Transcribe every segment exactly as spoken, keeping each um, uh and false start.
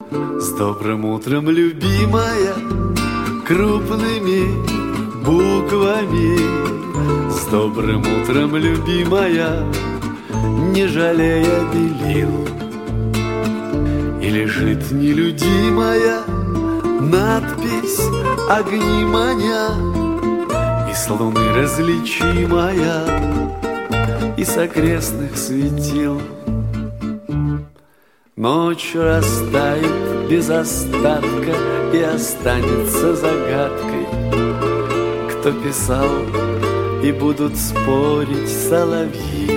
С добрым утром, любимая, крупными буквами. С добрым утром, любимая, не жалея белил. И лежит нелюдимая надпись огни маня, и с луны различимая, и с окрестных светил. Ночь растает без остатка и останется загадкой, кто писал, и будут спорить соловьи.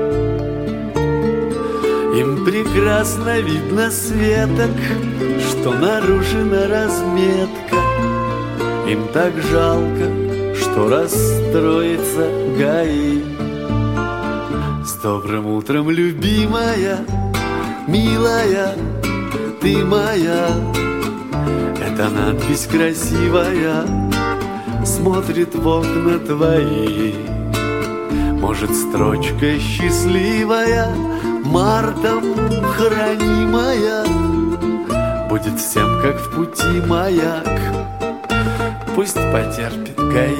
Им прекрасно видно светок, что нарушена разметка. Им так жалко, что расстроится ГАИ. С добрым утром, любимая, милая, ты моя. Эта надпись красивая смотрит в окна твои. Может, строчка счастливая, мартом хранимая, будет всем, как в пути маяк, пусть потерпит ГАИ.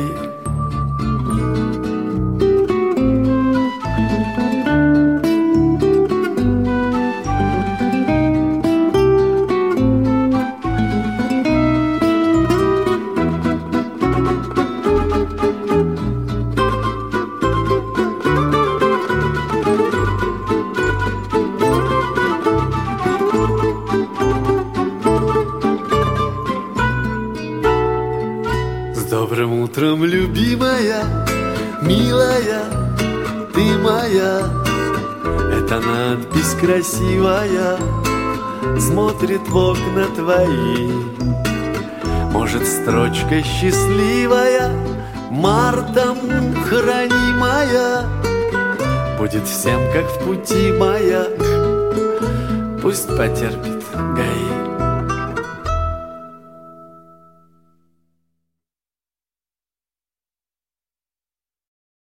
Добрым утром, любимая, милая, ты моя. Эта надпись красивая смотрит в окна твои. Может, строчка счастливая, мартом хранимая, будет всем, как в пути маяк, пусть потерпит ГАИ.